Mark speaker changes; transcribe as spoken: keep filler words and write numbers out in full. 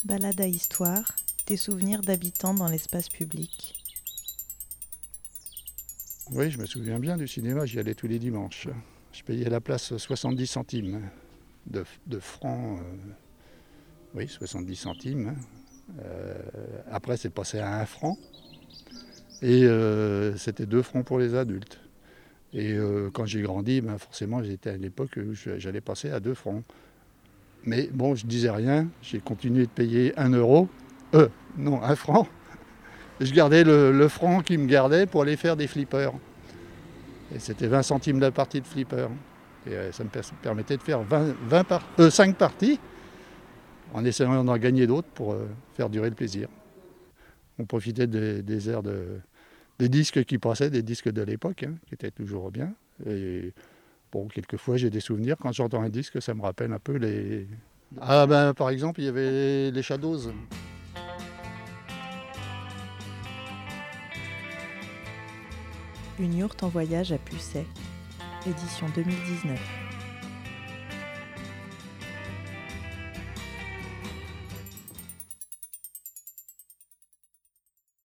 Speaker 1: Balade à histoire, des souvenirs d'habitants dans l'espace public.
Speaker 2: Oui, je me souviens bien du cinéma, j'y allais tous les dimanches. Je payais la place soixante-dix centimes de, de francs. Euh, oui, soixante-dix centimes. Euh, après, c'est passé à un franc. Et euh, c'était deux francs pour les adultes. Et euh, quand j'ai grandi, ben forcément, j'étais à l'époque où j'allais passer à deux francs. Mais bon, je disais rien, j'ai continué de payer un euro. Euh, non, un franc. Je gardais le, le franc qui me gardait pour aller faire des flippers. Et c'était vingt centimes la partie de flipper. Et euh, ça me permettait de faire vingt, vingt par, euh, cinq parties en essayant d'en gagner d'autres pour euh, faire durer le plaisir. On profitait des, des airs de, des disques qui passaient, des disques de l'époque, hein, qui étaient toujours bien. Et bon, quelquefois j'ai des souvenirs, quand j'entends un disque, ça me rappelle un peu les... Ah ben par exemple, il y avait les Shadows.
Speaker 1: Une yourte en voyage à Pucet, édition deux mille dix-neuf.